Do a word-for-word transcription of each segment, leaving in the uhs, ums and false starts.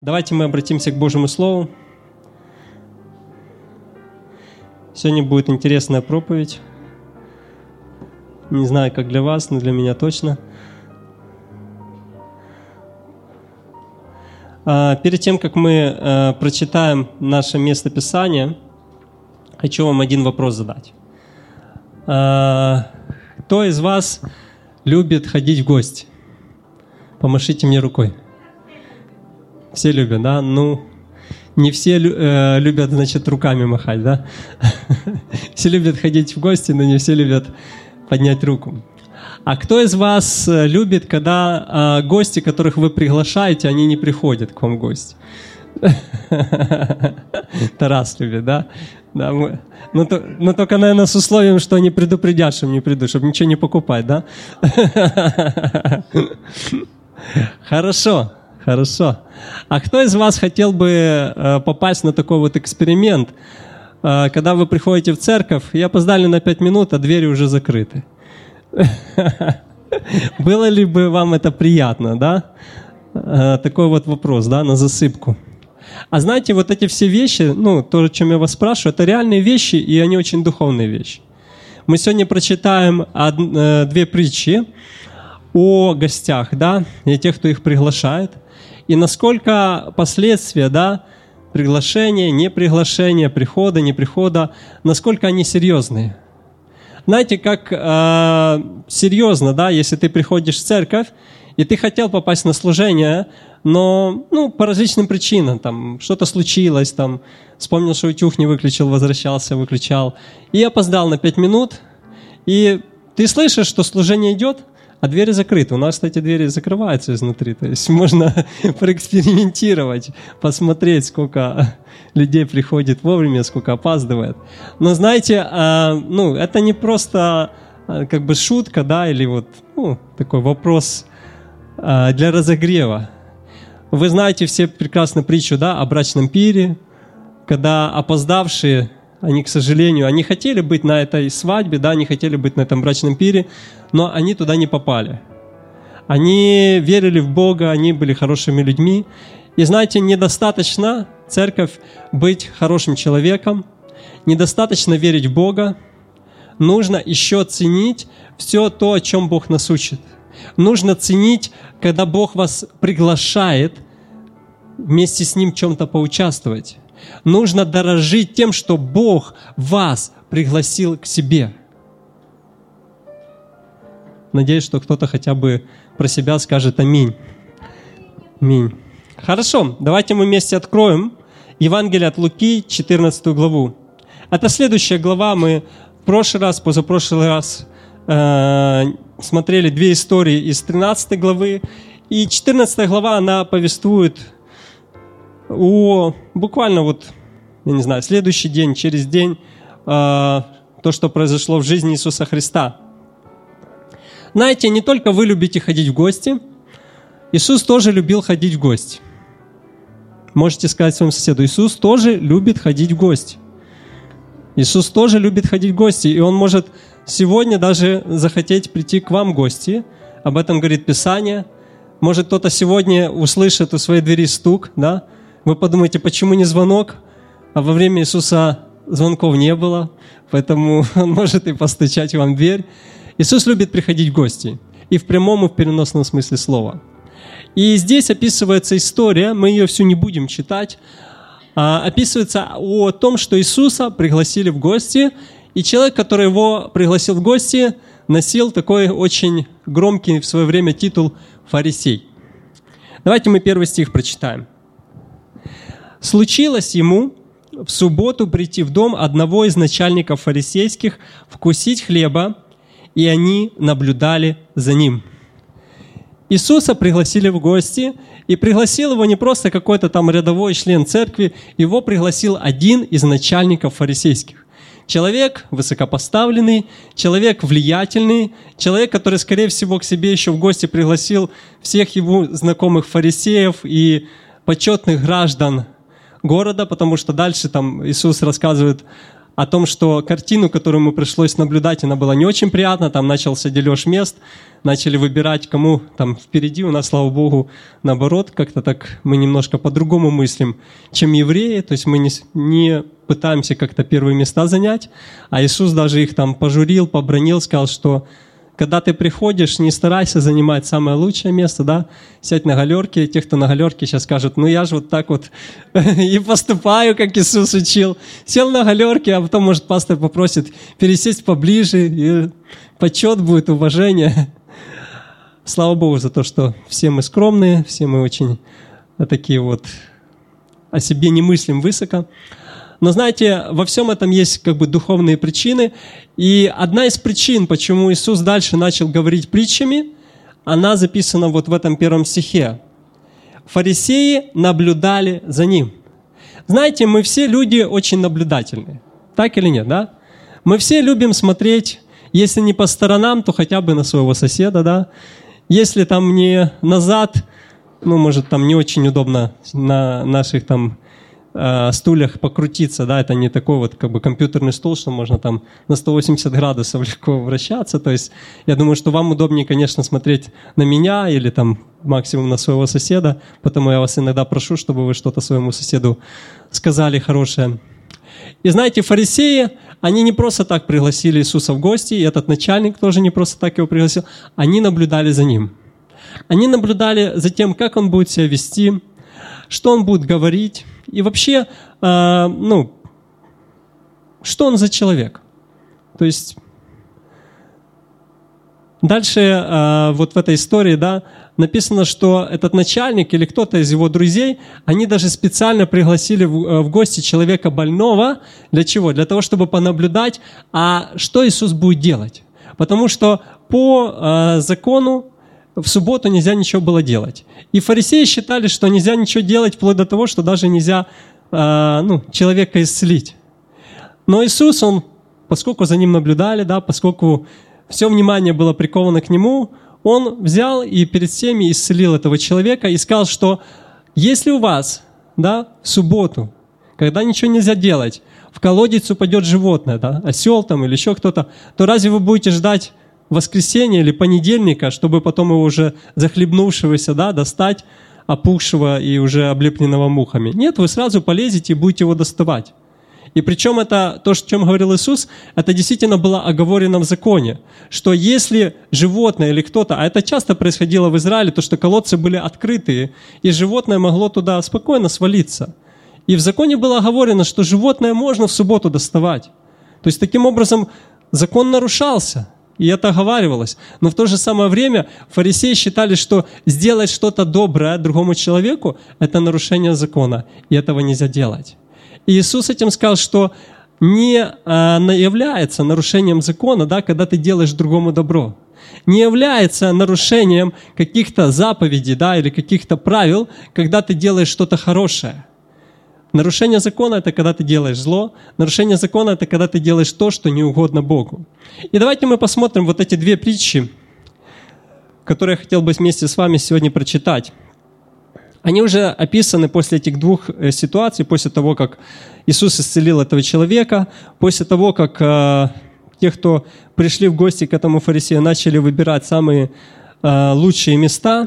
Давайте мы обратимся к Божьему Слову. Сегодня будет интересная проповедь. Не знаю, как для вас, но для меня точно. Перед тем, как мы прочитаем наше местописание, хочу вам один вопрос задать. Кто из вас любит ходить в гости? Помашите мне рукой. Все любят, да? Ну, не все э, любят, значит, руками махать, да? Все любят ходить в гости, но не все любят поднять руку. А кто из вас любит, когда э, гости, которых вы приглашаете, они не приходят к вам в гости? Тарас любит, да? Да, мы, но, то, но только, наверное, с условием, что они предупредят, что не придут, чтобы ничего не покупать, да? Хорошо, хорошо. А кто из вас хотел бы э, попасть на такой вот эксперимент, э, когда вы приходите в церковь, и опоздали на пять минут, а двери уже закрыты? Было ли бы вам это приятно, да? Э, такой вот вопрос, да, на засыпку. А знаете, вот эти все вещи, ну, то, о чем я вас спрашиваю, это реальные вещи, и они очень духовные вещи. Мы сегодня прочитаем од, э, две притчи о гостях, да, и тех, кто их приглашает, и насколько последствия, да, приглашения, неприглашения, прихода, неприхода, насколько они серьезные. Знаете, как э, серьезно, да, если ты приходишь в церковь, и ты хотел попасть на служение, но, ну, по различным причинам, там, что-то случилось, там, вспомнил, что утюг не выключил, возвращался, выключал, и опоздал на пять минут, и ты слышишь, что служение идет, а двери закрыты. У нас, кстати, двери закрываются изнутри, то есть можно проэкспериментировать, посмотреть, сколько людей приходит вовремя, сколько опаздывает. Но знаете, ну, это не просто как бы шутка, да, или вот, ну, такой вопрос для разогрева. Вы знаете все прекрасно притчу, да, о брачном пире, когда опоздавшие, они, к сожалению, они хотели быть на этой свадьбе, да, они хотели быть на этом брачном пире, но они туда не попали. Они верили в Бога, они были хорошими людьми. И знаете, недостаточно, церковь, быть хорошим человеком, недостаточно верить в Бога, нужно еще ценить все то, о чем Бог нас учит. Нужно ценить, когда Бог вас приглашает вместе с Ним в чем-то поучаствовать. Нужно дорожить тем, что Бог вас пригласил к себе. Надеюсь, что кто-то хотя бы про себя скажет «Аминь». Аминь. Хорошо, давайте мы вместе откроем Евангелие от Луки, четырнадцатую главу. Это следующая глава. Мы в прошлый раз, позапрошлый раз э, смотрели две истории из тринадцатой главы. И четырнадцатая глава, она повествует о буквально вот, я не знаю, следующий день, через день, э, то, что произошло в жизни Иисуса Христа. Знаете, не только вы любите ходить в гости, Иисус тоже любил ходить в гости. Можете сказать своему соседу, Иисус тоже любит ходить в гости. Иисус тоже любит ходить в гости, и Он может сегодня даже захотеть прийти к вам в гости. Об этом говорит Писание. Может, кто-то сегодня услышит у своей двери стук, да? Вы подумаете, почему не звонок? А во время Иисуса звонков не было, поэтому Он может и постучать вам в дверь. Иисус любит приходить в гости, и в прямом, и в переносном смысле слова. И здесь описывается история, мы ее всю не будем читать, а описывается о том, что Иисуса пригласили в гости, и человек, который его пригласил в гости, носил такой очень громкий в свое время титул «фарисей». Давайте мы первый стих прочитаем. «Случилось ему в субботу прийти в дом одного из начальников фарисейских, вкусить хлеба, и они наблюдали за ним». Иисуса пригласили в гости, и пригласил его не просто какой-то там рядовой член церкви, его пригласил один из начальников фарисейских. Человек высокопоставленный, человек влиятельный, человек, который, скорее всего, к себе еще в гости пригласил всех его знакомых фарисеев и почетных граждан города, потому что дальше там Иисус рассказывает о том, что картину, которую ему пришлось наблюдать, она была не очень приятна. Там начался дележ мест, начали выбирать, кому там впереди. У нас, слава Богу, наоборот, как-то так мы немножко по-другому мыслим, чем евреи. То есть мы не, не пытаемся как-то первые места занять. А Иисус даже их там пожурил, побранил, сказал, что когда ты приходишь, не старайся занимать самое лучшее место, да, сядь на галерке. Те, кто на галерке, сейчас скажут, ну я же вот так вот и поступаю, как Иисус учил. Сел на галерке, а потом, может, пастор попросит пересесть поближе, и почет будет, уважение. Слава Богу за то, что все мы скромные, все мы очень такие вот о себе не мыслим высоко. Но знаете, во всем этом есть как бы духовные причины. И одна из причин, почему Иисус дальше начал говорить притчами, она записана вот в этом первом стихе. Фарисеи наблюдали за ним. Знаете, мы все люди очень наблюдательные. Так или нет, да? Мы все любим смотреть, если не по сторонам, то хотя бы на своего соседа, да? Если там не назад, ну, может, там не очень удобно на наших там стульях покрутиться, да, это не такой вот как бы компьютерный стул, что можно там на сто восемьдесят градусов легко вращаться, то есть я думаю, что вам удобнее, конечно, смотреть на меня или там максимум на своего соседа, поэтому я вас иногда прошу, чтобы вы что-то своему соседу сказали хорошее. И знаете, фарисеи, они не просто так пригласили Иисуса в гости, и этот начальник тоже не просто так его пригласил, они наблюдали за ним. Они наблюдали за тем, как он будет себя вести, что он будет говорить, и вообще, э, ну, что он за человек. То есть дальше э, вот в этой истории, да, написано, что этот начальник или кто-то из его друзей, они даже специально пригласили в, в гости человека больного. Для чего? Для того, чтобы понаблюдать, а что Иисус будет делать. Потому что по э, закону в субботу нельзя ничего было делать. И фарисеи считали, что нельзя ничего делать, вплоть до того, что даже нельзя э, ну, человека исцелить. Но Иисус, он, поскольку за ним наблюдали, да, поскольку все внимание было приковано к нему, он взял и перед всеми исцелил этого человека и сказал, что если у вас, да, в субботу, когда ничего нельзя делать, в колодец упадет животное, да, осел там или еще кто-то, то разве вы будете ждать воскресенья или понедельника, чтобы потом его уже захлебнувшегося, да, достать, опухшего и уже облепленного мухами? Нет, вы сразу полезете и будете его доставать. И причем это, то, о чем говорил Иисус, это действительно было оговорено в законе, что если животное или кто-то, а это часто происходило в Израиле, то что колодцы были открытые, и животное могло туда спокойно свалиться. И в законе было оговорено, что животное можно в субботу доставать. То есть таким образом закон нарушался. И это оговаривалось. Но в то же самое время фарисеи считали, что сделать что-то доброе другому человеку – это нарушение закона, и этого нельзя делать. И Иисус этим сказал, что не а, является нарушением закона, да, когда ты делаешь другому добро. Не является нарушением каких-то заповедей, да, или каких-то правил, когда ты делаешь что-то хорошее. Нарушение закона – это когда ты делаешь зло. Нарушение закона – это когда ты делаешь то, что не угодно Богу. И давайте мы посмотрим вот эти две притчи, которые я хотел бы вместе с вами сегодня прочитать. Они уже описаны после этих двух ситуаций, после того, как Иисус исцелил этого человека, после того, как э, те, кто пришли в гости к этому фарисею, начали выбирать самые э, лучшие места.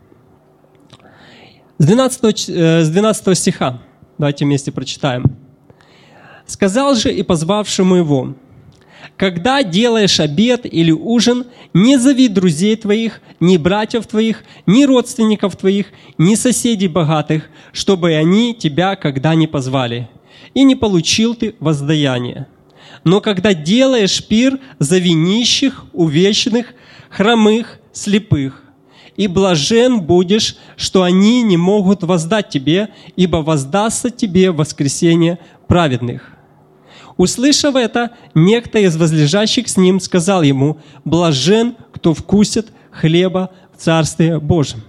С двенадцатого, э, с двенадцатого стиха. Давайте вместе прочитаем. «Сказал же и позвавшему его: когда делаешь обед или ужин, не зови друзей твоих, ни братьев твоих, ни родственников твоих, ни соседей богатых, чтобы они тебя когда не позвали, и не получил ты воздаяние. Но когда делаешь пир, зови нищих, увечных, хромых, слепых, и блажен будешь, что они не могут воздать тебе, ибо воздастся тебе в воскресение праведных». Услышав это, некто из возлежащих с ним сказал ему: «Блажен, кто вкусит хлеба в Царстве Божьем».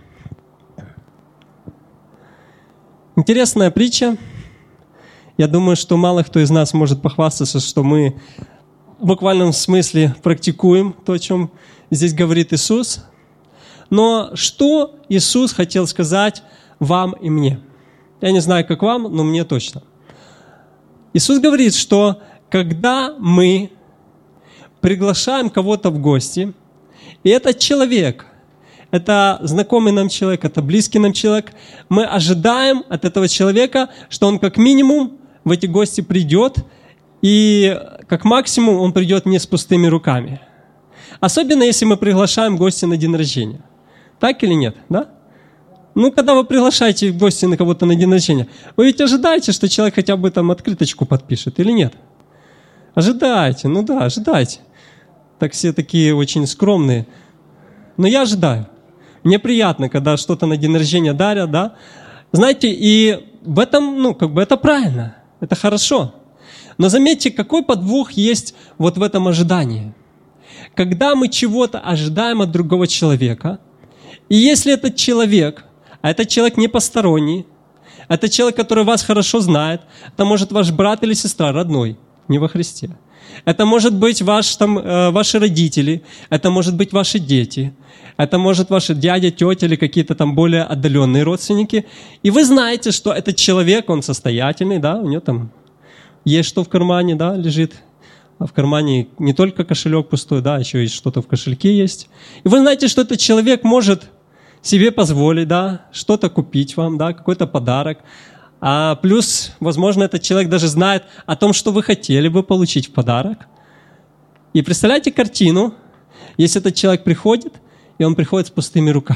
Интересная притча. Я думаю, что мало кто из нас может похвастаться, что мы в буквальном смысле практикуем то, о чем здесь говорит Иисус. Но что Иисус хотел сказать вам и мне? Я не знаю, как вам, но мне точно. Иисус говорит, что когда мы приглашаем кого-то в гости, и этот человек, это знакомый нам человек, это близкий нам человек, мы ожидаем от этого человека, что он как минимум в эти гости придет, и как максимум он придет не с пустыми руками. Особенно, если мы приглашаем гостя на день рождения. Так или нет? Да? Ну, когда вы приглашаете гостя на кого-то на день рождения, вы ведь ожидаете, что человек хотя бы там открыточку подпишет или нет? Ожидаете, ну да, ожидаете. Так все такие очень скромные. Но я ожидаю. Мне приятно, когда что-то на день рождения дарят, да? Знаете, и в этом, ну, как бы это правильно, это хорошо. Но заметьте, какой подвох есть вот в этом ожидании. Когда мы чего-то ожидаем от другого человека, и если этот человек, а этот человек не посторонний, это человек, который вас хорошо знает, это может ваш брат или сестра родной, не во Христе. Это может быть ваш, там, э, ваши родители, это может быть ваши дети, это может ваши дядя, тетя или какие-то там более отдаленные родственники. И вы знаете, что этот человек, он состоятельный, да, у него там есть что в кармане, да, лежит. А в кармане не только кошелек пустой, да, еще и что-то в кошельке есть. И вы знаете, что этот человек может себе позволить, да, что-то купить вам, да, какой-то подарок. А плюс, возможно, этот человек даже знает о том, что вы хотели бы получить в подарок. И представляете картину, если этот человек приходит, и он приходит с пустыми руками.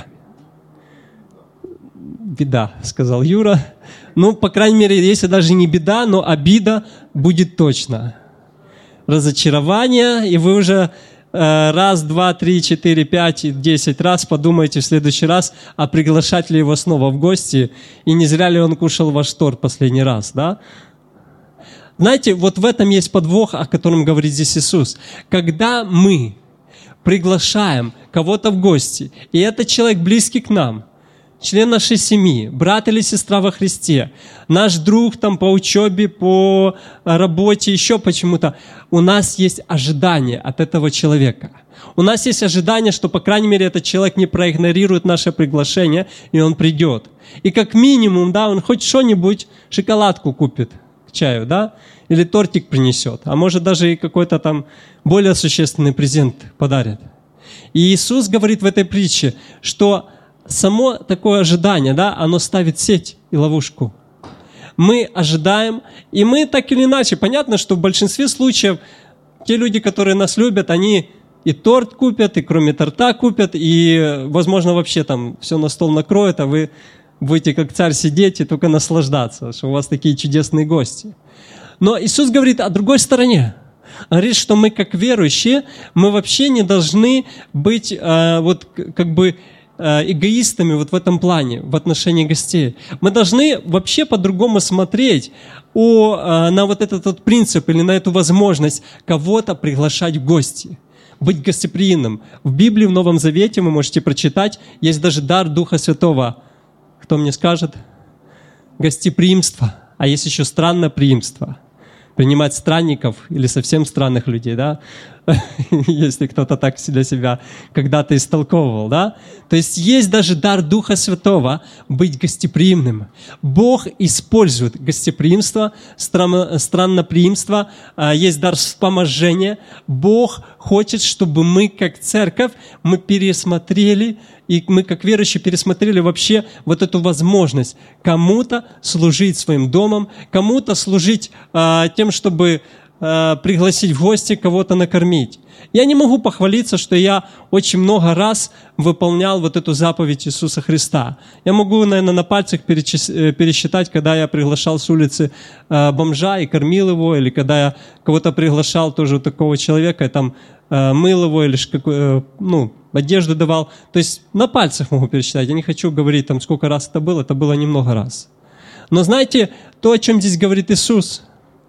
Беда, сказал Юра. Ну, по крайней мере, если даже не беда, но обида будет точно. Разочарование, и вы уже э, раз, два, три, четыре, пять, десять раз подумаете в следующий раз, а приглашать ли его снова в гости, и не зря ли он кушал ваш торт последний раз, да? Знаете, вот в этом есть подвох, о котором говорит здесь Иисус. Когда мы приглашаем кого-то в гости, и этот человек близкий к нам, член нашей семьи, брат или сестра во Христе, наш друг там по учебе, по работе, еще почему-то, у нас есть ожидание от этого человека. У нас есть ожидание, что, по крайней мере, этот человек не проигнорирует наше приглашение, и он придет. И как минимум, да, он хоть что-нибудь, шоколадку купит к чаю, да, или тортик принесет, а может даже и какой-то там более существенный презент подарит. И Иисус говорит в этой притче, что само такое ожидание, да, оно ставит сеть и ловушку. Мы ожидаем, и мы так или иначе, понятно, что в большинстве случаев те люди, которые нас любят, они и торт купят, и кроме торта купят, и, возможно, вообще там все на стол накроют, а вы будете как царь сидеть и только наслаждаться, что у вас такие чудесные гости. Но Иисус говорит о другой стороне. Он говорит, что мы как верующие, мы вообще не должны быть э, вот как бы эгоистами вот в этом плане, в отношении гостей. Мы должны вообще по-другому смотреть о, на вот этот вот принцип или на эту возможность кого-то приглашать в гости, быть гостеприимным. В Библии, в Новом Завете, вы можете прочитать, есть даже дар Духа Святого. Кто мне скажет? Гостеприимство. А есть еще странноприимство. Принимать странников или совсем странных людей, да? Если кто-то так для себя когда-то истолковывал, да? То есть есть даже дар Духа Святого быть гостеприимным. Бог использует гостеприимство, странноприимство, есть дар вспоможения. Бог хочет, чтобы мы, как церковь, мы пересмотрели, и мы, как верующие, пересмотрели вообще вот эту возможность кому-то служить своим домом, кому-то служить а, тем, чтобы а, пригласить в гости, кого-то накормить. Я не могу похвалиться, что я очень много раз выполнял вот эту заповедь Иисуса Христа. Я могу, наверное, на пальцах пересчитать, когда я приглашал с улицы а, бомжа и кормил его, или когда я кого-то приглашал, тоже такого человека, и там а, мыл его, или какой, ну, одежду давал. То есть на пальцах могу пересчитать. Я не хочу говорить, там, сколько раз это было. Это было немного раз. Но знаете, то, о чем здесь говорит Иисус,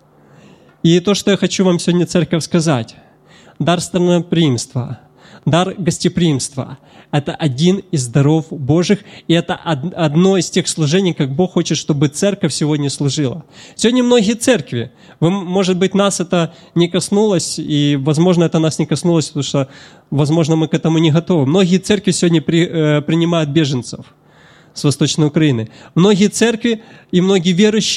и то, что я хочу вам сегодня, церковь, сказать. Дар странноприимства, дар гостеприимства – это один из даров Божьих, и это одно из тех служений, как Бог хочет, чтобы церковь сегодня служила. Сегодня многие церкви, вы, может быть, нас это не коснулось, и, возможно, это нас не коснулось, потому что, возможно, мы к этому не готовы. Многие церкви сегодня при, э, принимают беженцев с Восточной Украины. Многие церкви и многие верующие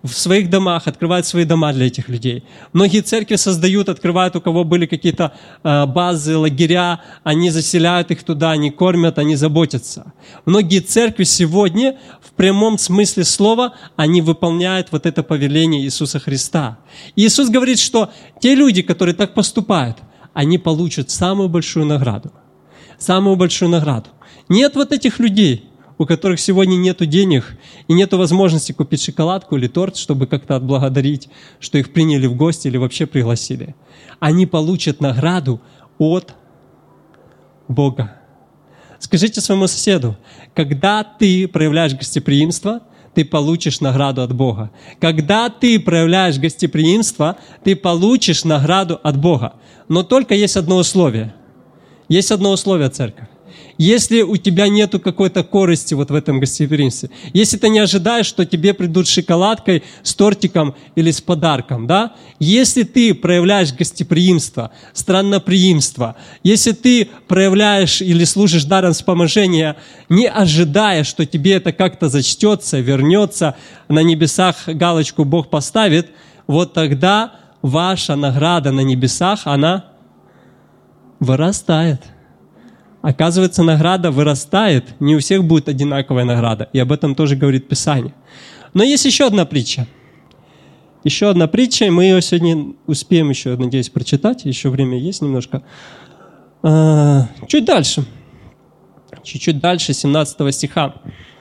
в своих домах, открывают свои дома для этих людей. Многие церкви создают, открывают, у кого были какие-то э, базы, лагеря, они заселяют их туда, они кормят, они заботятся. Многие церкви сегодня, в прямом смысле слова, они выполняют вот это повеление Иисуса Христа. И Иисус говорит, что те люди, которые так поступают, они получат самую большую награду. Самую большую награду. Нет вот этих людей, у которых сегодня нет денег и нет возможности купить шоколадку или торт, чтобы как-то отблагодарить, что их приняли в гости или вообще пригласили. Они получат награду от Бога. Скажите своему соседу, когда ты проявляешь гостеприимство, ты получишь награду от Бога. Когда ты проявляешь гостеприимство, ты получишь награду от Бога. Но только есть одно условие. Есть одно условие, церковь. Если у тебя нету какой-то корысти вот в этом гостеприимстве, если ты не ожидаешь, что тебе придут с шоколадкой, с тортиком или с подарком, да? Если ты проявляешь гостеприимство, странноприимство, если ты проявляешь или служишь даром вспоможения, не ожидая, что тебе это как-то зачтется, вернется, на небесах галочку Бог поставит, вот тогда ваша награда на небесах, она вырастает. Оказывается, награда вырастает, не у всех будет одинаковая награда, и об этом тоже говорит Писание. Но есть еще одна притча. Еще одна притча, и мы ее сегодня успеем еще, надеюсь, прочитать, еще время есть немножко. А, чуть дальше, чуть-чуть дальше, семнадцатого стиха.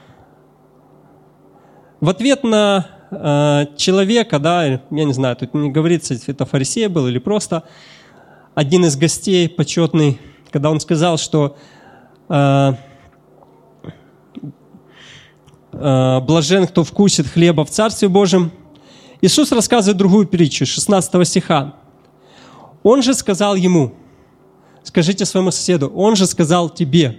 В ответ на а, человека, да, я не знаю, тут не говорится, это фарисей был или просто один из гостей почетный, когда он сказал, что э, э, блажен, кто вкусит хлеба в Царстве Божьем, Иисус рассказывает другую притчу, шестнадцатого стиха. Он же сказал ему, скажите своему соседу, он же сказал тебе.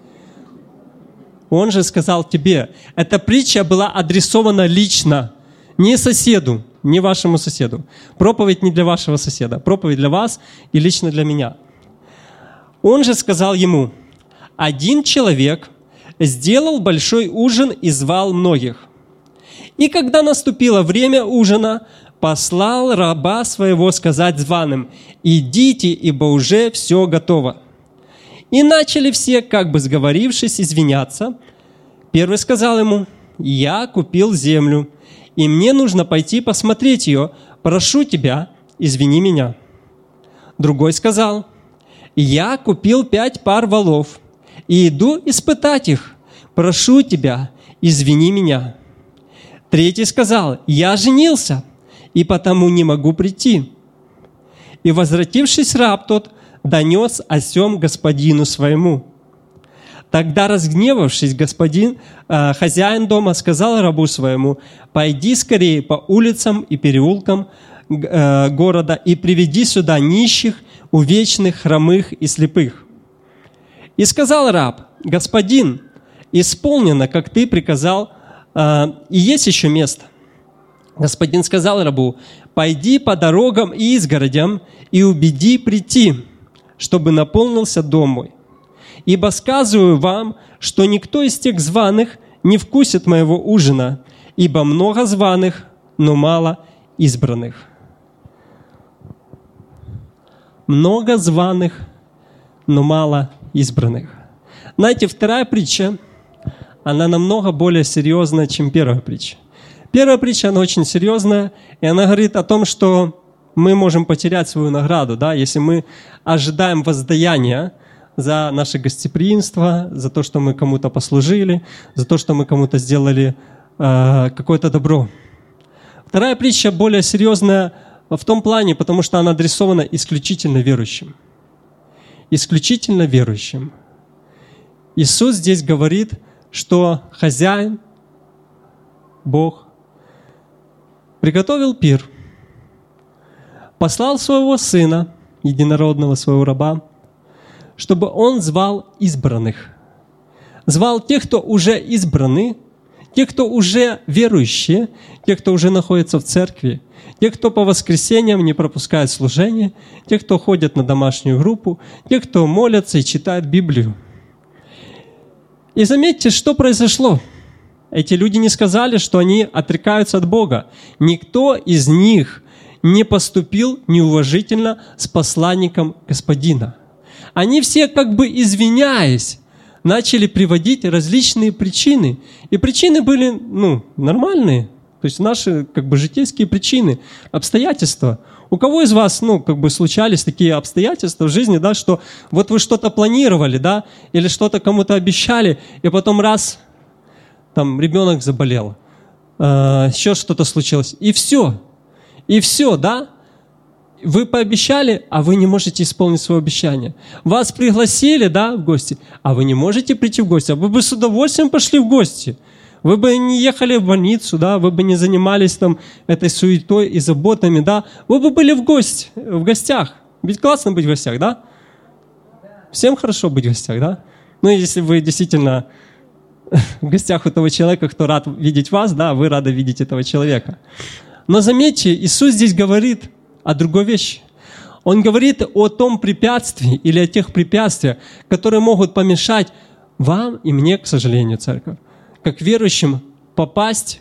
Он же сказал тебе. Эта притча была адресована лично, не соседу, не вашему соседу. Проповедь не для вашего соседа, проповедь для вас и лично для меня. Он же сказал ему, один человек сделал большой ужин и звал многих. И когда наступило время ужина, послал раба своего сказать званым, идите, ибо уже все готово. И начали все, как бы сговорившись, извиняться. Первый сказал ему, я купил землю, и мне нужно пойти посмотреть ее, прошу тебя, извини меня. Другой сказал, я купил пять пар волов и иду испытать их. Прошу тебя, извини меня. Третий сказал, я женился, и потому не могу прийти. И, возвратившись, раб тот донес о сем господину своему. Тогда, разгневавшись, господин, э, хозяин дома сказал рабу своему, пойди скорее по улицам и переулкам э, города и приведи сюда нищих, увечных, хромых и слепых. И сказал раб, господин, исполнено, как ты приказал, э, и есть еще место. Господин сказал рабу, пойди по дорогам и изгородям и убеди прийти, чтобы наполнился дом мой. Ибо сказываю вам, что никто из тех званых не вкусит моего ужина, ибо много званых, но мало избранных. Много званых, но мало избранных. Знаете, вторая притча, она намного более серьезная, чем первая притча. Первая притча, она очень серьезная, и она говорит о том, что мы можем потерять свою награду, да, если мы ожидаем воздаяния за наше гостеприимство, за то, что мы кому-то послужили, за то, что мы кому-то сделали э, какое-то добро. Вторая притча более серьезная в том плане, потому что она адресована исключительно верующим. Исключительно верующим. Иисус здесь говорит, что хозяин, Бог, приготовил пир, послал своего сына, единородного своего раба, чтобы он звал избранных. Звал тех, кто уже избраны, тех, кто уже верующие, тех, кто уже находится в церкви, тех, кто по воскресеньям не пропускает служение, тех, кто ходит на домашнюю группу, тех, кто молятся и читает Библию. И заметьте, что произошло. Эти люди не сказали, что они отрекаются от Бога. Никто из них не поступил неуважительно с посланником Господина. Они все, как бы извиняясь, начали приводить различные причины. И причины были, ну, нормальные. То есть наши, как бы, житейские причины, обстоятельства. У кого из вас, ну, как бы, случались такие обстоятельства в жизни, да, что вот вы что-то планировали, да, или что-то кому-то обещали, и потом раз, там, ребенок заболел, э, еще что-то случилось, и все. И все, да? Вы пообещали, а вы не можете исполнить свое обещание. Вас пригласили, да, в гости, а вы не можете прийти в гости. А вы бы с удовольствием пошли в гости. Вы бы не ехали в больницу, да, вы бы не занимались там этой суетой и заботами, да. Вы бы были в гости, в гостях. Ведь классно быть в гостях, да? Всем хорошо быть в гостях, да? Ну, если вы действительно в гостях у того человека, кто рад видеть вас, да, вы рады видеть этого человека. Но заметьте, Иисус здесь говорит о другой вещи. Он говорит о том препятствии или о тех препятствиях, которые могут помешать вам и мне, к сожалению, церковь, как верующим попасть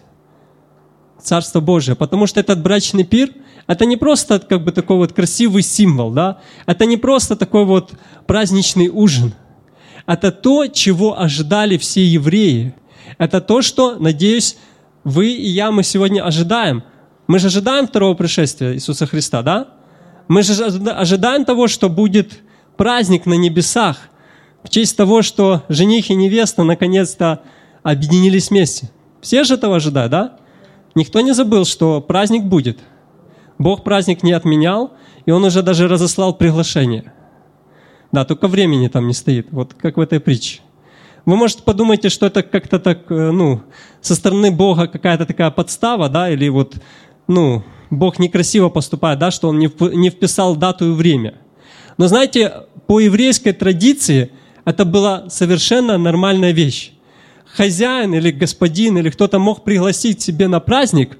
в Царство Божие. Потому что этот брачный пир – это не просто как бы такой вот красивый символ, да? Это не просто такой вот праздничный ужин. Это то, чего ожидали все евреи. Это то, что, надеюсь, вы и я, мы сегодня ожидаем. Мы же ожидаем второго пришествия Иисуса Христа, да? Мы же ожидаем того, что будет праздник на небесах в честь того, что жених и невеста наконец-то объединились вместе. Все же этого ожидают, да? Никто не забыл, что праздник будет. Бог праздник не отменял, и Он уже даже разослал приглашение. Да, только времени там не стоит, вот как в этой притче. Вы, может, подумаете, что это как-то так, ну, со стороны Бога какая-то такая подстава, да, или вот, ну, Бог некрасиво поступает, да, что Он не вписал дату и время. Но знаете, по еврейской традиции это была совершенно нормальная вещь. Хозяин или господин, или кто-то мог пригласить себе на праздник,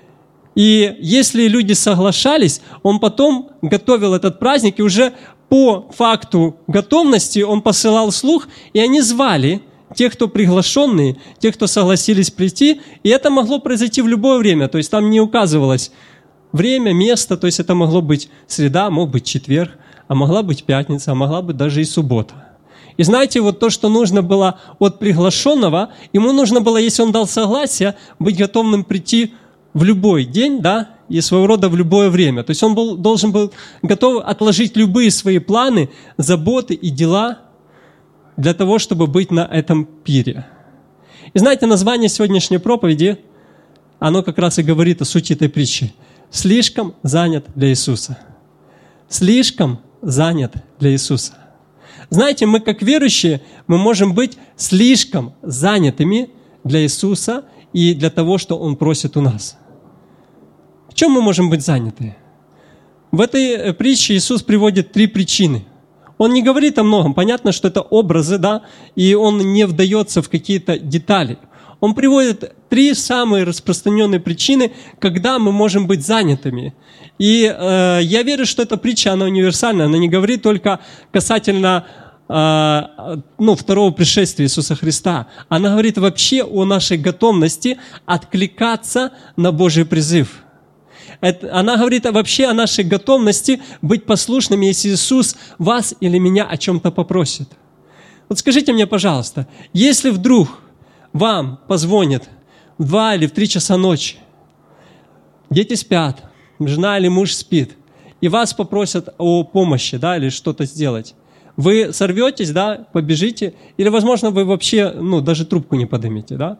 и если люди соглашались, он потом готовил этот праздник, и уже по факту готовности он посылал слух, и они звали тех, кто приглашенные, тех, кто согласились прийти, и это могло произойти в любое время, то есть там не указывалось время, место, то есть это могло быть среда, мог быть четверг, а могла быть пятница, а могла быть даже и суббота. И знаете, вот то, что нужно было от приглашенного, ему нужно было, если он дал согласие, быть готовым прийти в любой день, да, и своего рода в любое время. То есть он был, должен был готов отложить любые свои планы, заботы и дела для того, чтобы быть на этом пире. И знаете, название сегодняшней проповеди, оно как раз и говорит о сути этой притчи. Слишком занят для Иисуса. Слишком занят для Иисуса. Знаете, мы как верующие, мы можем быть слишком занятыми для Иисуса и для того, что Он просит у нас. В чем мы можем быть заняты? В этой притче Иисус приводит три причины. Он не говорит о многом. Понятно, что это образы, да, и Он не вдается в какие-то детали. Он приводит три самые распространенные причины, когда мы можем быть занятыми. И э, я верю, что эта притча, она универсальна, она не говорит только касательно э, ну, второго пришествия Иисуса Христа. Она говорит вообще о нашей готовности откликаться на Божий призыв. Это, она говорит вообще о нашей готовности быть послушными, если Иисус вас или меня о чем-то попросит. Вот скажите мне, пожалуйста, если вдруг вам позвонят в два или в три часа ночи, дети спят, жена или муж спит, и вас попросят о помощи, да, или что-то сделать, вы сорветесь, да, побежите, или, возможно, вы вообще, ну, даже трубку не поднимете, да?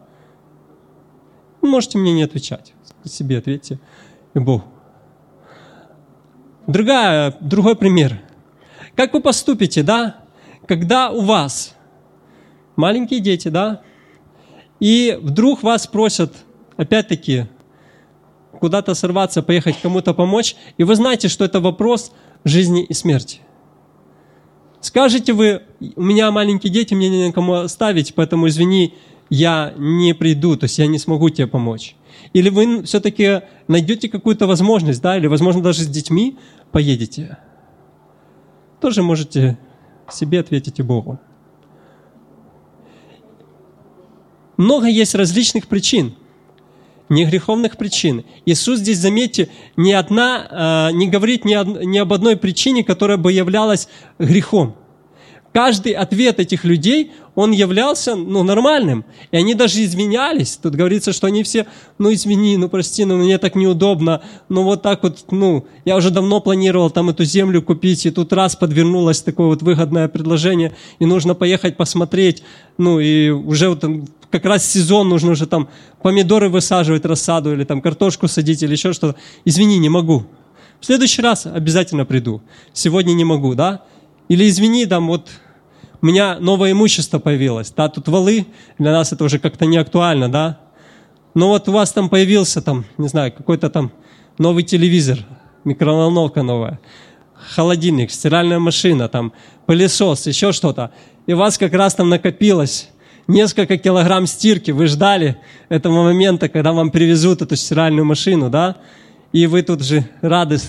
Можете мне не отвечать, себе ответьте и Богу. Другая, другой пример. Как вы поступите, да, когда у вас маленькие дети, да, и вдруг вас просят, опять-таки, куда-то сорваться, поехать кому-то помочь, и вы знаете, что это вопрос жизни и смерти. Скажете вы: у меня маленькие дети, мне не на кому оставить, поэтому, извини, я не приду, то есть я не смогу тебе помочь. Или вы все-таки найдете какую-то возможность, да, или, возможно, даже с детьми поедете. Тоже можете себе ответить и Богу. Много есть различных причин, не греховных причин. Иисус здесь, заметьте, ни одна, не говорит ни, од, ни об одной причине, которая бы являлась грехом. Каждый ответ этих людей, он являлся ну, нормальным. И они даже извинялись. Тут говорится, что они все, ну извини, ну прости, ну мне так неудобно. Ну вот так вот, ну я уже давно планировал там эту землю купить, и тут раз подвернулось такое вот выгодное предложение, и нужно поехать посмотреть. Ну и уже вот там, как раз сезон, нужно уже там помидоры высаживать, рассаду, или там картошку садить, или еще что-то. Извини, не могу. В следующий раз обязательно приду. Сегодня не могу, да? Или извини, там вот у меня новое имущество появилось, да, тут валы, для нас это уже как-то не актуально, да. Но вот у вас там появился там, не знаю, какой-то там новый телевизор, микроволновка новая, холодильник, стиральная машина, там пылесос, еще что-то. И у вас как раз там накопилось несколько килограмм стирки, вы ждали этого момента, когда вам привезут эту стиральную машину, да. И вы тут же рады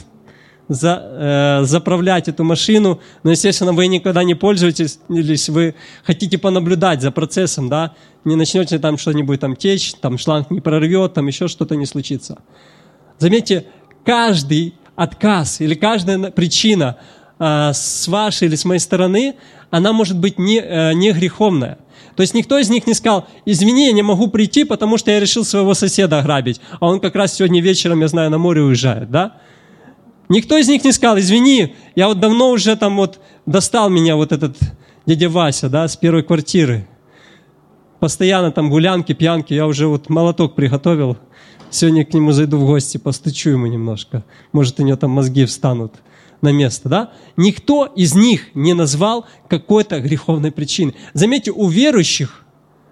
За, э, заправлять эту машину, но, естественно, вы никогда не пользуетесь, или вы хотите понаблюдать за процессом, да, не начнете там что-нибудь там течь, там шланг не прорвет, там еще что-то не случится. Заметьте, каждый отказ или каждая причина э, с вашей или с моей стороны, она может быть не, э, не греховная. То есть никто из них не сказал, извини, я не могу прийти, потому что я решил своего соседа ограбить, а он как раз сегодня вечером, я знаю, на море уезжает, да. Никто из них не сказал, извини, я вот давно уже там вот достал меня вот этот дядя Вася, да, с первой квартиры. Постоянно там гулянки, пьянки, я уже вот молоток приготовил. Сегодня к нему зайду в гости, постучу ему немножко. Может, у него там мозги встанут на место, да? Никто из них не назвал какой-то греховной причины. Заметьте, у верующих,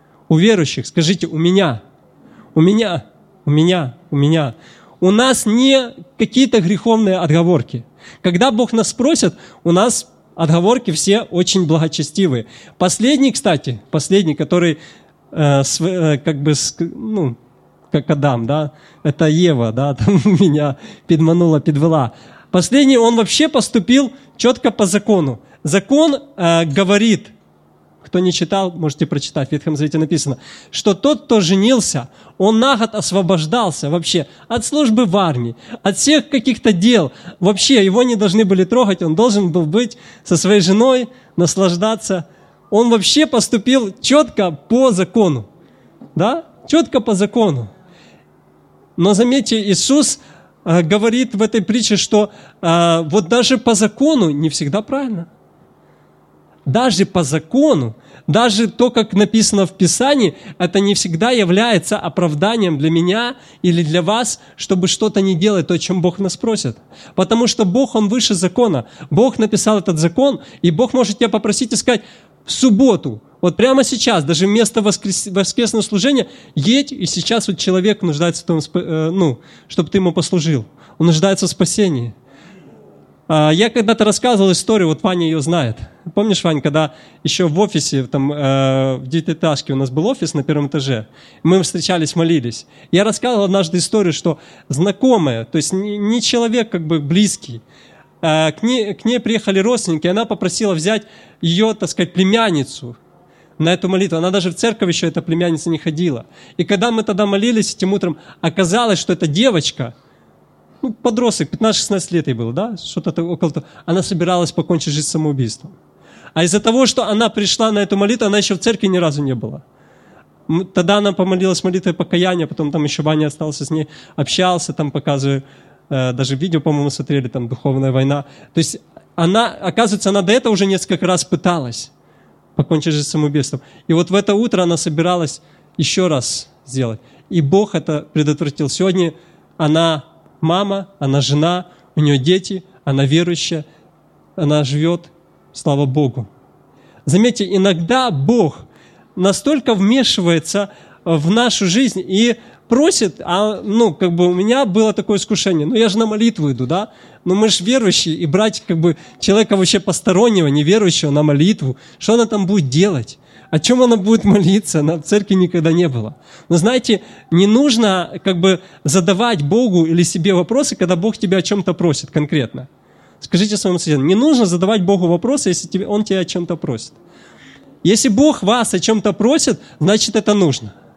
у верующих, скажите, у меня, у меня, у меня, у меня, у нас не какие-то греховные отговорки. Когда Бог нас спросит, у нас отговорки все очень благочестивые. Последний, кстати, последний, который э, с, э, как бы, с, ну, как Адам, да, это Ева, да, там меня подманула, подвела. Последний, он вообще поступил четко по закону. Закон э, говорит, кто не читал, можете прочитать, в Ветхом Завете написано, что тот, кто женился, он на год освобождался вообще от службы в армии, от всех каких-то дел. Вообще его не должны были трогать, он должен был быть со своей женой, наслаждаться. Он вообще поступил четко по закону. Да? Четко по закону. Но заметьте, Иисус э, говорит в этой притче, что э, вот даже по закону не всегда правильно. Даже по закону, даже то, как написано в Писании, это не всегда является оправданием для меня или для вас, чтобы что-то не делать, то, о чем Бог нас просит. Потому что Бог, Он выше закона. Бог написал этот закон, и Бог может тебя попросить и сказать, в субботу, вот прямо сейчас, даже вместо воскрес... воскресного служения, едь, и сейчас вот человек нуждается в том, ну, чтобы ты ему послужил. Он нуждается в спасении. Я когда-то рассказывал историю, вот Ваня ее знает. Помнишь, Вань, когда еще в офисе, там, э, в девятиэтажке у нас был офис на первом этаже, мы встречались, молились. Я рассказывал однажды историю, что знакомая, то есть не, не человек как бы близкий, э, к, ней, к ней приехали родственники, она попросила взять ее, так сказать, племянницу на эту молитву. Она даже в церковь еще, эта племянница, не ходила. И когда мы тогда молились этим утром, оказалось, что эта девочка, ну, подросток, пятнадцать-шестнадцать лет ей было, да, что-то около того, она собиралась покончить жизнь самоубийством. А из-за того, что она пришла на эту молитву, она еще в церкви ни разу не была. Тогда она помолилась молитвой покаяния, потом там еще Ваня остался с ней, общался, там показываю, э, даже видео, по-моему, смотрели, там «Духовная война». То есть она, оказывается, она до этого уже несколько раз пыталась покончить жизнь самоубийством. И вот в это утро она собиралась еще раз сделать. И Бог это предотвратил. Сегодня она мама, она жена, у нее дети, она верующая, она живет, слава Богу. Заметьте, иногда Бог настолько вмешивается в нашу жизнь и просит, а, ну, как бы у меня было такое искушение, ну, я же на молитву иду, да, но мы же верующие, и брать, как бы, человека вообще постороннего, неверующего на молитву, что она там будет делать? О чем она будет молиться? Она в церкви никогда не была. Но знаете, не нужно как бы задавать Богу или себе вопросы, когда Бог тебя о чем-то просит конкретно. Скажите своему соседу, не нужно задавать Богу вопросы, если тебе, Он тебя о чем-то просит. Если Бог вас о чем-то просит, значит это нужно.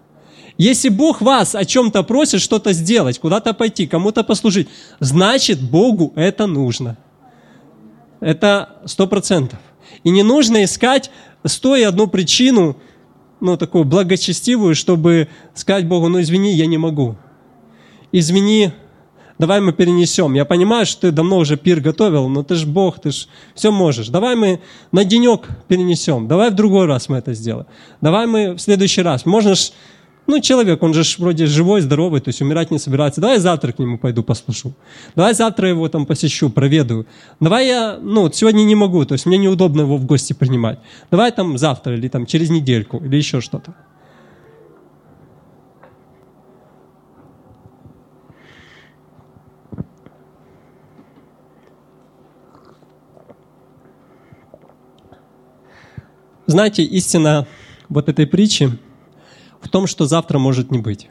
Если Бог вас о чем-то просит, что-то сделать, куда-то пойти, кому-то послужить, значит, Богу это нужно. Это сто процентов. И не нужно искать сто и одну причину, ну, такую благочестивую, чтобы сказать Богу, ну, извини, я не могу. Извини, давай мы перенесем. Я понимаю, что ты давно уже пир готовил, но ты ж Бог, ты ж все можешь. Давай мы на денек перенесем. Давай в другой раз мы это сделаем. Давай мы в следующий раз. Можно ж, ну, человек, он же ж вроде живой, здоровый, то есть умирать не собирается. Давай завтра к нему пойду послушаю. Давай завтра его там посещу, проведаю. Давай я, ну, вот сегодня не могу, то есть мне неудобно его в гости принимать. Давай там завтра или там через недельку или еще что-то. Знаете, истина вот этой притчи в том, что завтра может не быть.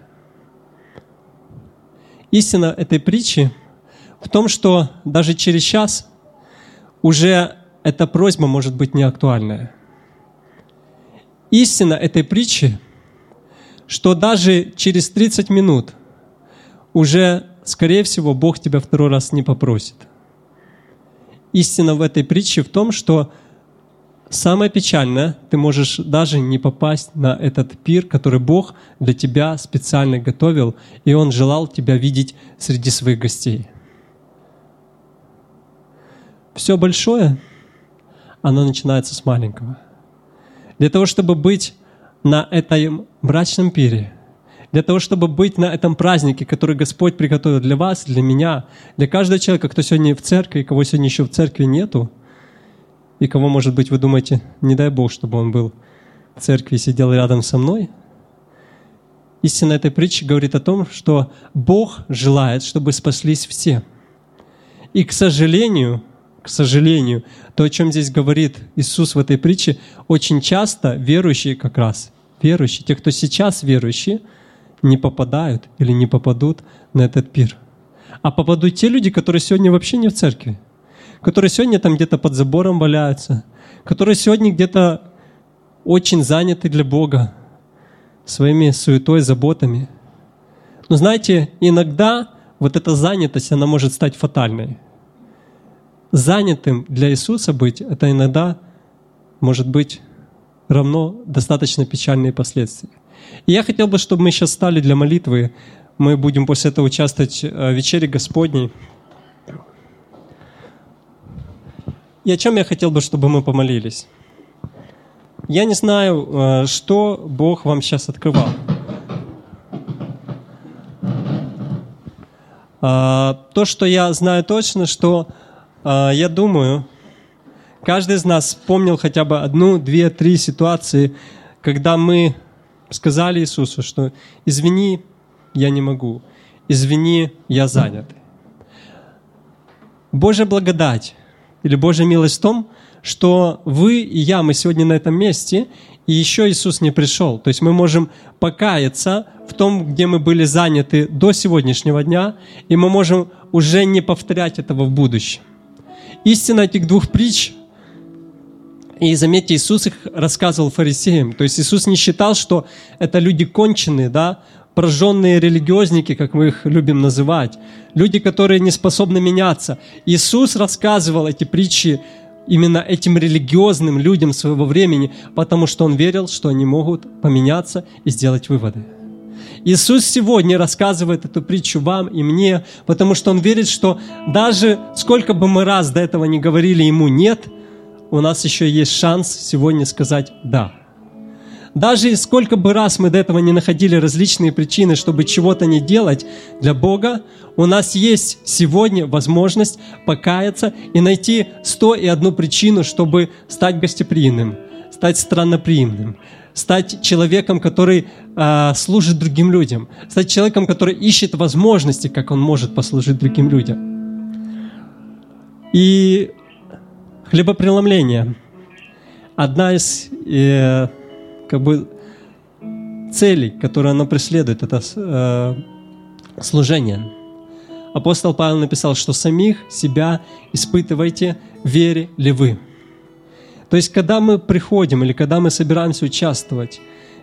Истина этой притчи в том, что даже через час уже эта просьба может быть не актуальная. Истина этой притчи, что даже через тридцать минут уже, скорее всего, Бог тебя второй раз не попросит. Истина в этой притче в том, что самое печальное, ты можешь даже не попасть на этот пир, который Бог для тебя специально готовил, и Он желал тебя видеть среди своих гостей. Все большое, оно начинается с маленького. Для того, чтобы быть на этом брачном пире, для того, чтобы быть на этом празднике, который Господь приготовил для вас, для меня, для каждого человека, кто сегодня в церкви, кого сегодня еще в церкви нету, и кого, может быть, вы думаете, не дай Бог, чтобы он был в церкви и сидел рядом со мной. Истина этой притчи говорит о том, что Бог желает, чтобы спаслись все. И, к сожалению, к сожалению, то, о чем здесь говорит Иисус в этой притче, очень часто верующие как раз, верующие, те, кто сейчас верующие, не попадают или не попадут на этот пир. А попадут те люди, которые сегодня вообще не в церкви, которые сегодня там где-то под забором валяются, которые сегодня где-то очень заняты для Бога своими суетой, заботами. Но знаете, иногда вот эта занятость, она может стать фатальной. Занятым для Иисуса быть, это иногда может быть равно достаточно печальные последствия. И я хотел бы, чтобы мы сейчас стали для молитвы. Мы будем после этого участвовать в вечере Господней. И о чем я хотел бы, чтобы мы помолились? Я не знаю, что Бог вам сейчас открывал. То, что я знаю точно, что я думаю, каждый из нас вспомнил хотя бы одну, две, три ситуации, когда мы сказали Иисусу, что «Извини, я не могу, извини, я занят». Божья благодать или Божья милость в том, что вы и я, мы сегодня на этом месте, и еще Иисус не пришел. То есть мы можем покаяться в том, где мы были заняты до сегодняшнего дня, и мы можем уже не повторять этого в будущем. Истина этих двух притч, и заметьте, Иисус их рассказывал фарисеям. То есть Иисус не считал, что это люди конченые, да, прожженные религиозники, как мы их любим называть, люди, которые не способны меняться. Иисус рассказывал эти притчи именно этим религиозным людям своего времени, потому что Он верил, что они могут поменяться и сделать выводы. Иисус сегодня рассказывает эту притчу вам и мне, потому что Он верит, что даже сколько бы мы раз до этого не говорили Ему «нет», у нас еще есть шанс сегодня сказать «да». Даже сколько бы раз мы до этого не находили различные причины, чтобы чего-то не делать для Бога, у нас есть сегодня возможность покаяться и найти сто и одну причину, чтобы стать гостеприимным, стать странноприимным, стать человеком, который э, служит другим людям, стать человеком, который ищет возможности, как он может послужить другим людям. И хлебопреломление – одна из э, как бы целей, которые оно преследует, это э, служение. Апостол Павел написал, что самих себя испытывайте, вере ли вы. То есть, когда мы приходим или когда мы собираемся участвовать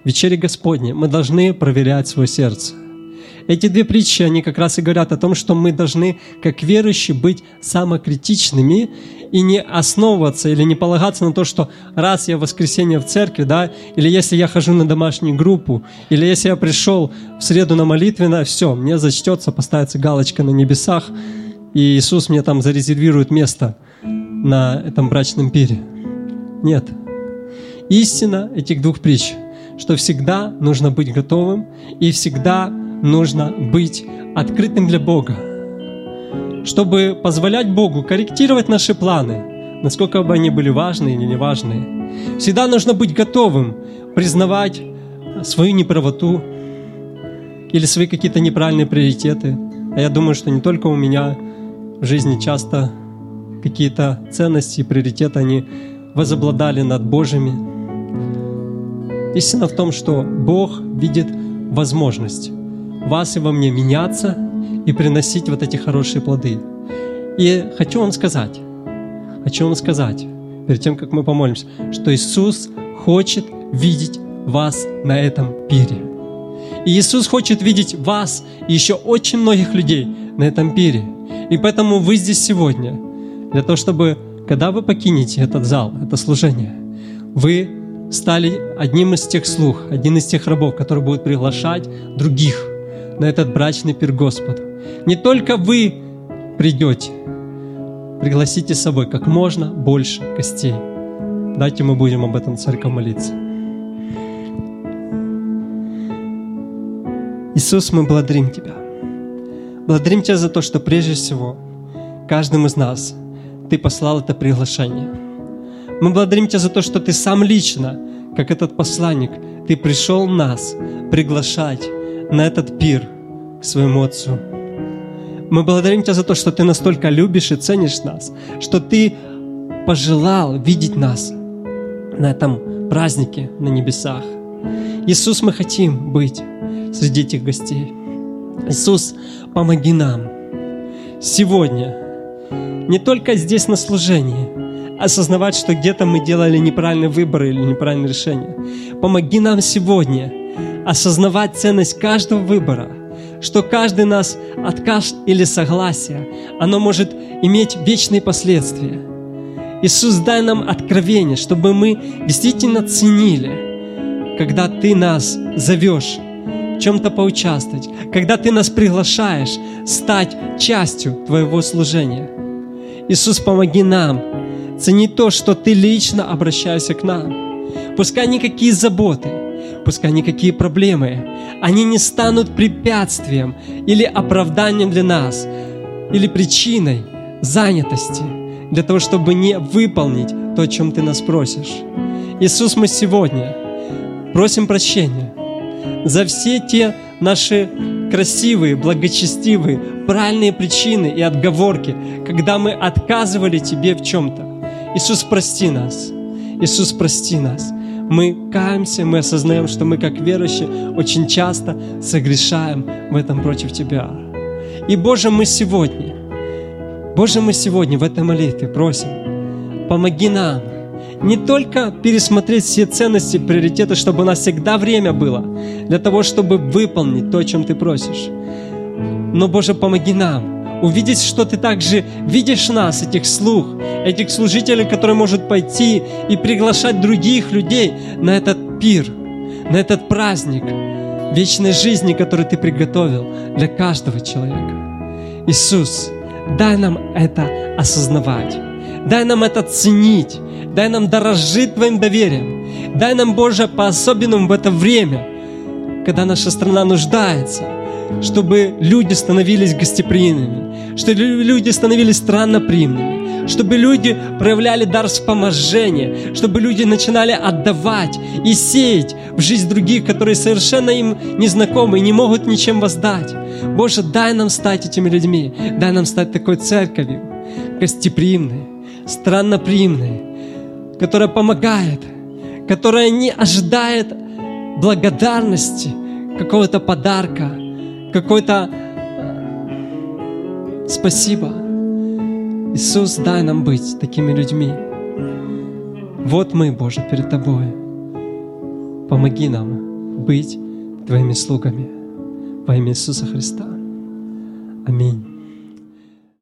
вечере Господней мы должны проверять свое сердце. Эти две притчи, они как раз и говорят о том, что мы должны, как верующие, быть самокритичными и не основываться или не полагаться на то, что раз я в воскресенье в церкви, да, или если я хожу на домашнюю группу, или если я пришел в среду на молитвенное, все, мне зачтется, поставится галочка на небесах, и Иисус мне там зарезервирует место на этом брачном пире. Нет. Истина этих двух притч, что всегда нужно быть готовым и всегда нужно быть открытым для Бога, чтобы позволять Богу корректировать наши планы, насколько бы они были важные или неважные. Всегда нужно быть готовым признавать свою неправоту или свои какие-то неправильные приоритеты. А я думаю, что не только у меня в жизни часто какие-то ценности и приоритеты, они возобладали над Божьими. Истина в том, что Бог видит возможность вас и во мне меняться и приносить вот эти хорошие плоды. И хочу вам сказать, хочу вам сказать, перед тем, как мы помолимся, что Иисус хочет видеть вас на этом пире. И Иисус хочет видеть вас и еще очень многих людей на этом пире. И поэтому вы здесь сегодня, для того, чтобы, когда вы покинете этот зал, это служение, вы стали одним из тех слуг, один из тех рабов, который будет приглашать других на этот брачный пир Господу. Не только вы придете, пригласите с собой как можно больше гостей. Давайте мы будем об этом в церкви молиться. Иисус, мы благодарим Тебя. Благодарим Тебя за то, что прежде всего каждым из нас Ты послал это приглашение. Мы благодарим Тебя за то, что Ты сам лично, как этот посланник, Ты пришел нас приглашать на этот пир к своему Отцу. Мы благодарим Тебя за то, что Ты настолько любишь и ценишь нас, что Ты пожелал видеть нас на этом празднике на небесах. Иисус, мы хотим быть среди этих гостей. Иисус, помоги нам сегодня не только здесь на служении осознавать, что где-то мы делали неправильный выбор или неправильное решение. Помоги нам сегодня осознавать ценность каждого выбора, что каждый нас отказ или согласие, оно может иметь вечные последствия. Иисус, дай нам откровение, чтобы мы действительно ценили, когда Ты нас зовешь в чем-то поучаствовать, когда Ты нас приглашаешь стать частью Твоего служения. Иисус, помоги нам ценить то, что Ты лично обращаешься к нам. Пускай никакие заботы, пускай никакие проблемы, они не станут препятствием или оправданием для нас, или причиной занятости, для того, чтобы не выполнить то, о чем Ты нас просишь. Иисус, мы сегодня просим прощения за все те наши красивые, благочестивые, правильные причины и отговорки, когда мы отказывали Тебе в чем-то. Иисус, прости нас. Иисус, прости нас. Мы каемся, мы осознаем, что мы, как верующие, очень часто согрешаем в этом против Тебя. И, Боже, мы сегодня, Боже, мы сегодня в этой молитве просим, помоги нам не только пересмотреть все ценности, приоритеты, чтобы у нас всегда время было для того, чтобы выполнить то, о чем Ты просишь. Но, Боже, помоги нам увидеть, что Ты также видишь нас, этих слуг, этих служителей, которые могут пойти и приглашать других людей на этот пир, на этот праздник вечной жизни, который Ты приготовил для каждого человека. Иисус, дай нам это осознавать, дай нам это ценить, дай нам дорожить Твоим доверием, дай нам, Боже, по-особенному в это время, когда наша страна нуждается, чтобы люди становились гостеприимными, чтобы люди становились странноприимными, чтобы люди проявляли дар вспоможения, чтобы люди начинали отдавать и сеять в жизнь других, которые совершенно им незнакомы и не могут ничем воздать. Боже, дай нам стать этими людьми, дай нам стать такой церковью, гостеприимной, странноприимной, которая помогает, которая не ожидает благодарности, какого-то подарка, какой-то спасибо. Иисус, дай нам быть такими людьми. Вот мы, Боже, перед Тобой. Помоги нам. быть Твоими слугами во имя Иисуса Христа. Аминь.